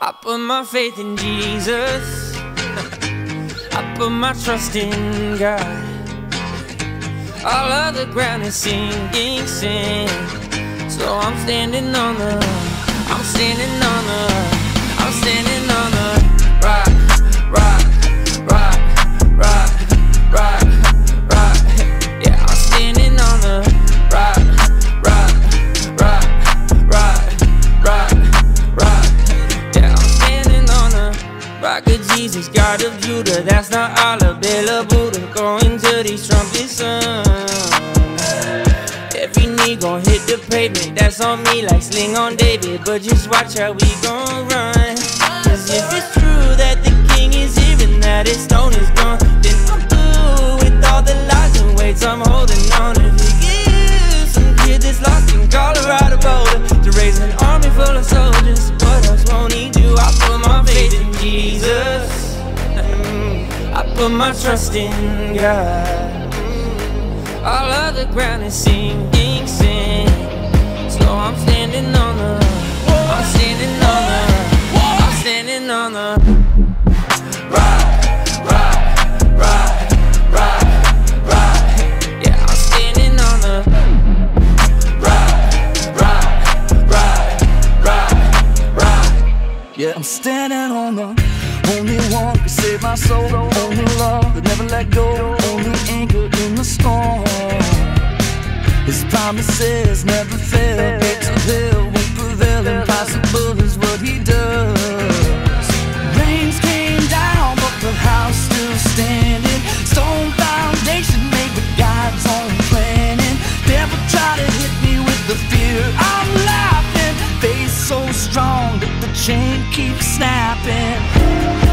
I put my faith in Jesus. I put my trust in God. All of the ground is sinking sand. So I'm standing on the rock, rock, rock, rock, rock, rock. Yeah, I'm standing on the rock, rock, rock, rock, rock, rock. Yeah, I'm standing on the rock of Jesus, God of Judah. That's not all available to go into these trumpet songs. Every knee gon' hit the pavement, that's on me like Sling on David. But just watch how we gon' run. Cause if it's true that the king is here and that his stone is gone, then I'm through with all the lies and weights I'm holding on. If you give some kid that's lost in Colorado Boulder to raise an army full of soldiers, what else won't he do? I put my faith in Jesus. I put my trust in God. All of the ground is sinking sand. So I'm standing on the rock, rock, rock, rock, rock. Yeah, I'm standing on the rock, rock, rock, rock, rock. Yeah, I'm standing on the only one can save my soul, only love that never let go, only anchor in the storm. His promises never fail, gates of hell won't prevail. Impossible is what he does. Rains came down, but the house still standing. Stone foundation made with God's own planning. Devil try to hit me with the fear, I'm laughing. Faith so strong that the chain keeps snapping.